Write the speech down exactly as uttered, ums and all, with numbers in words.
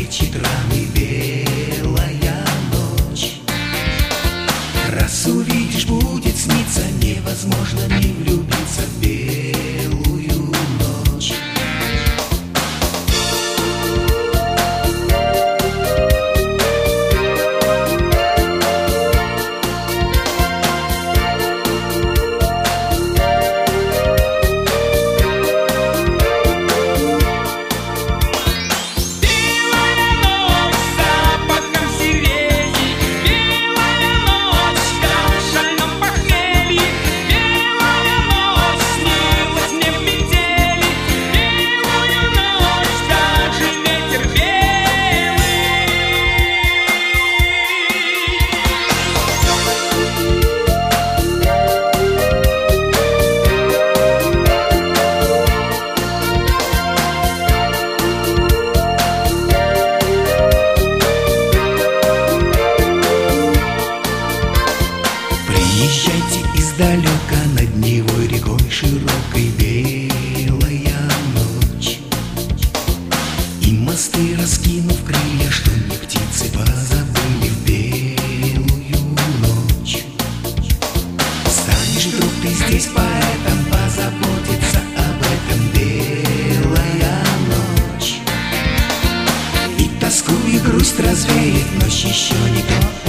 лечит раны белая ночь. Раз увидишь, будет сниться, невозможно не влюбиться в белую ночь. Езжайте издалека, над Невой рекой широкой белая ночь. И мосты, раскинув крылья, что не птицы позабыли в белую ночь. Станешь вдруг ты здесь поэтом, позаботиться об этом белая ночь. И тоску, и грусть развеет, ночь еще никто